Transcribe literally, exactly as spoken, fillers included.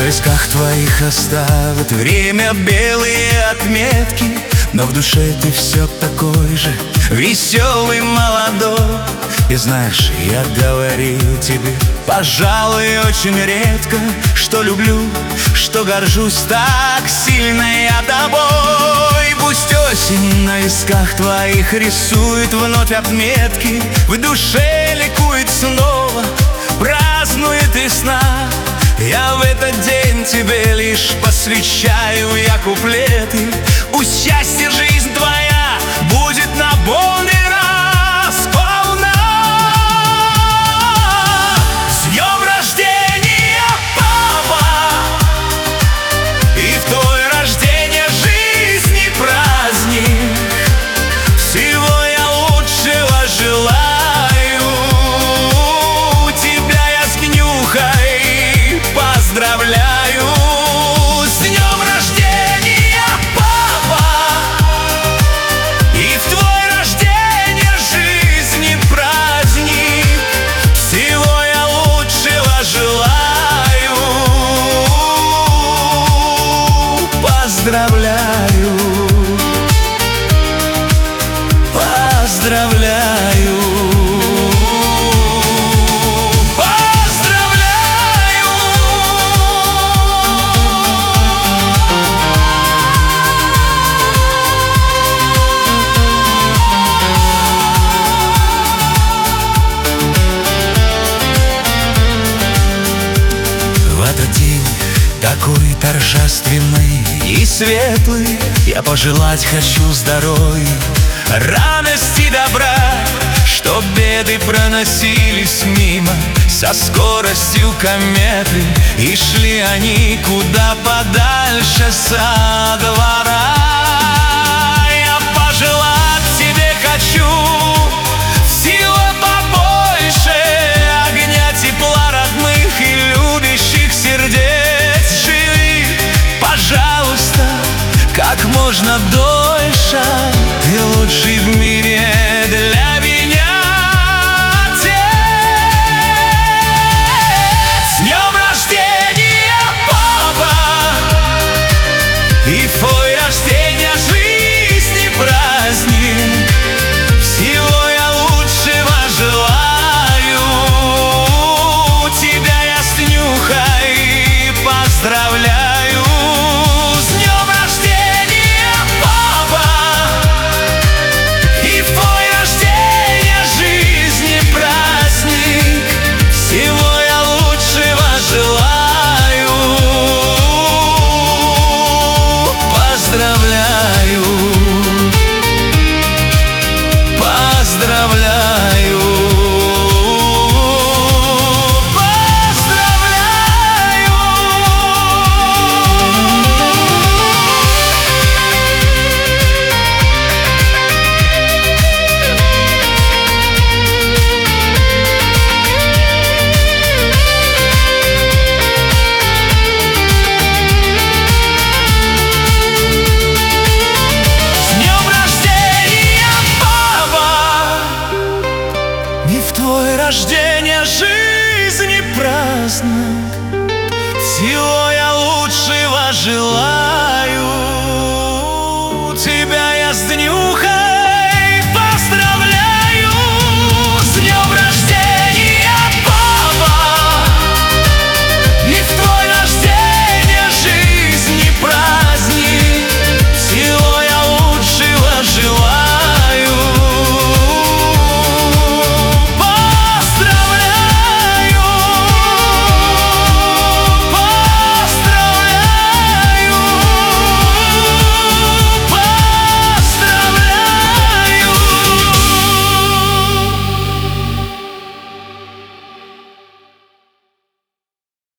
висках твоих оставит время белые отметки, но в душе ты все такой же веселый, молодой. И знаешь, я говорил тебе, пожалуй, очень редко, что люблю, что горжусь так сильно я тобой. Пусть осень на висках твоих рисует вновь отметки, в душе ликует снова, празднует весна. Я в этот день тебе лишь посвящаю я куплеты. Пусть счастье жизнь твоя будет наполнена сполна. С днем рождения, папа! И в твой рождение жизни праздник. Всего я лучшего желаю. Тебя я с днюхой поздравляю. С днем рождения, папа! И в твой рождение жизни праздник. Всего я лучшего желаю. Поздравляю, поздравляю. Такой торжественный и светлый, я пожелать хочу здоровья, радости, добра, чтоб беды проносились мимо со скоростью кометы, и шли они куда подальше со двора. Я пожелать тебе хочу